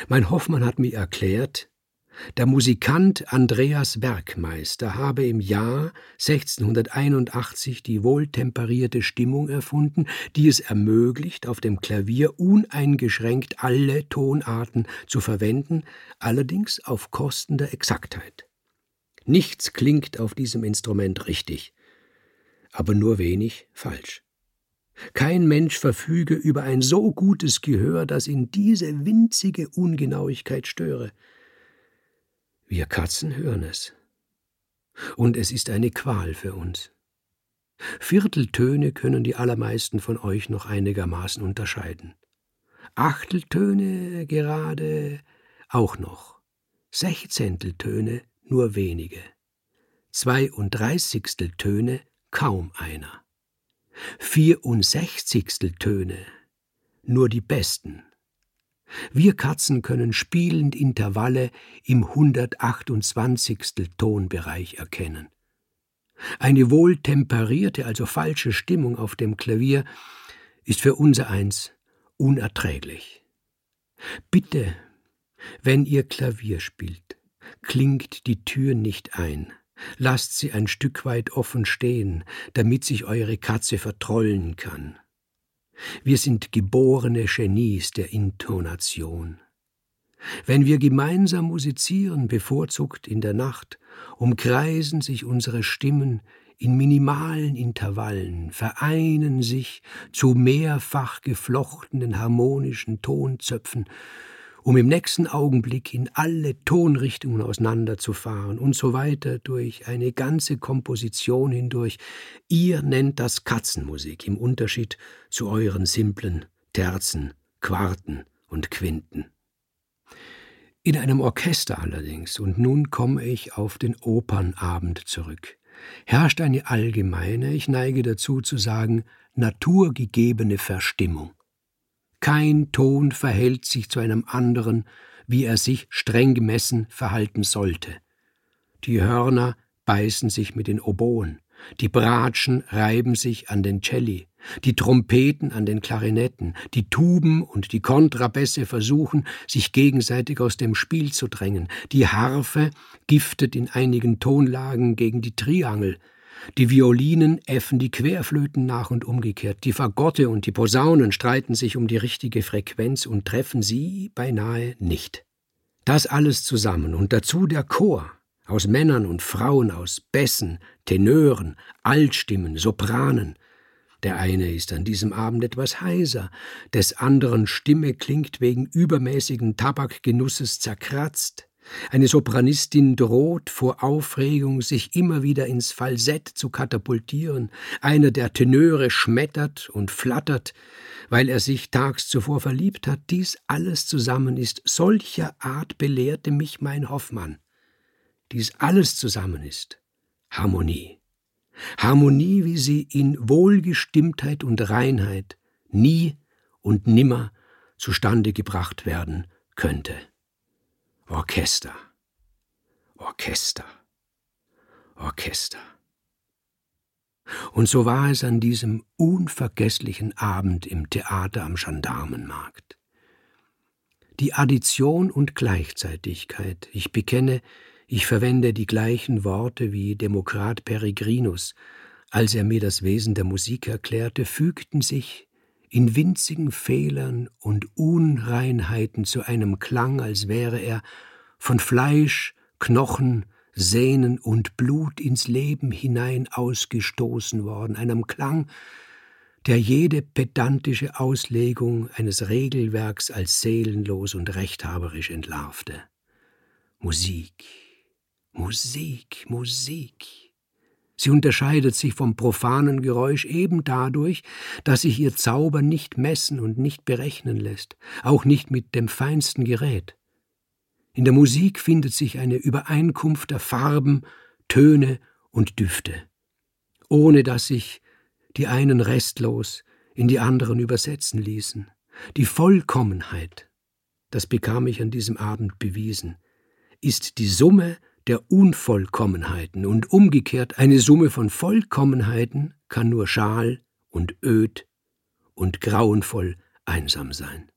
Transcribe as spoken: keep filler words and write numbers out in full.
Mein Hoffmann hat mir erklärt, der Musikant Andreas Werkmeister habe im Jahr sechzehnhunderteinundachtzig die wohltemperierte Stimmung erfunden, die es ermöglicht, auf dem Klavier uneingeschränkt alle Tonarten zu verwenden, allerdings auf Kosten der Exaktheit. Nichts klingt auf diesem Instrument richtig, aber nur wenig falsch. Kein Mensch verfüge über ein so gutes Gehör, das ihn diese winzige Ungenauigkeit störe. Wir Katzen hören es. Und es ist eine Qual für uns. Vierteltöne können die allermeisten von euch noch einigermaßen unterscheiden. Achteltöne gerade auch noch. Sechzehnteltöne nur wenige. Zweiunddreißigsteltöne kaum einer. Vierundsechzigsteltöne nur die besten. Wir Katzen können spielend Intervalle im hundertachtundzwanzigstel Tonbereich erkennen. Eine wohltemperierte, also falsche Stimmung auf dem Klavier ist für unsereins unerträglich. Bitte, wenn ihr Klavier spielt, klingt die Tür nicht ein. Lasst sie ein Stück weit offen stehen, damit sich eure Katze vertrollen kann. Wir sind geborene Genies der Intonation. Wenn wir gemeinsam musizieren, bevorzugt in der Nacht, umkreisen sich unsere Stimmen in minimalen Intervallen, vereinen sich zu mehrfach geflochtenen harmonischen Tonzöpfen, um im nächsten Augenblick in alle Tonrichtungen auseinanderzufahren und so weiter durch eine ganze Komposition hindurch. Ihr nennt das Katzenmusik im Unterschied zu euren simplen Terzen, Quarten und Quinten. In einem Orchester allerdings, und nun komme ich auf den Opernabend zurück, herrscht eine allgemeine, ich neige dazu zu sagen, naturgegebene Verstimmung. Kein Ton verhält sich zu einem anderen, wie er sich streng gemessen verhalten sollte. Die Hörner beißen sich mit den Oboen, die Bratschen reiben sich an den Celli, die Trompeten an den Klarinetten, die Tuben und die Kontrabässe versuchen, sich gegenseitig aus dem Spiel zu drängen, die Harfe giftet in einigen Tonlagen gegen die Triangel, die Violinen äffen die Querflöten nach und umgekehrt, die Fagotte und die Posaunen streiten sich um die richtige Frequenz und treffen sie beinahe nicht. Das alles zusammen und dazu der Chor, aus Männern und Frauen, aus Bässen, Tenören, Altstimmen, Sopranen. Der eine ist an diesem Abend etwas heiser, des anderen Stimme klingt wegen übermäßigen Tabakgenusses zerkratzt. Eine Sopranistin droht vor Aufregung, sich immer wieder ins Falsett zu katapultieren. Einer der Tenöre schmettert und flattert, weil er sich tags zuvor verliebt hat. Dies alles zusammen ist solcher Art, belehrte mich mein Hoffmann. Dies alles zusammen ist Harmonie. Harmonie, wie sie in Wohlgestimmtheit und Reinheit nie und nimmer zustande gebracht werden könnte. Orchester, Orchester, Orchester. Und so war es an diesem unvergesslichen Abend im Theater am Gendarmenmarkt. Die Addition und Gleichzeitigkeit, ich bekenne, ich verwende die gleichen Worte wie Demokrat Peregrinus, als er mir das Wesen der Musik erklärte, fügten sich in winzigen Fehlern und Unreinheiten zu einem Klang, als wäre er von Fleisch, Knochen, Sehnen und Blut ins Leben hinein ausgestoßen worden, einem Klang, der jede pedantische Auslegung eines Regelwerks als seelenlos und rechthaberisch entlarvte. Musik, Musik, Musik. Sie unterscheidet sich vom profanen Geräusch eben dadurch, dass sich ihr Zauber nicht messen und nicht berechnen lässt, auch nicht mit dem feinsten Gerät. In der Musik findet sich eine Übereinkunft der Farben, Töne und Düfte, ohne dass sich die einen restlos in die anderen übersetzen ließen. Die Vollkommenheit, das bekam ich an diesem Abend bewiesen, ist die Summe der Unvollkommenheiten, und umgekehrt eine Summe von Vollkommenheiten kann nur schal und öd und grauenvoll einsam sein.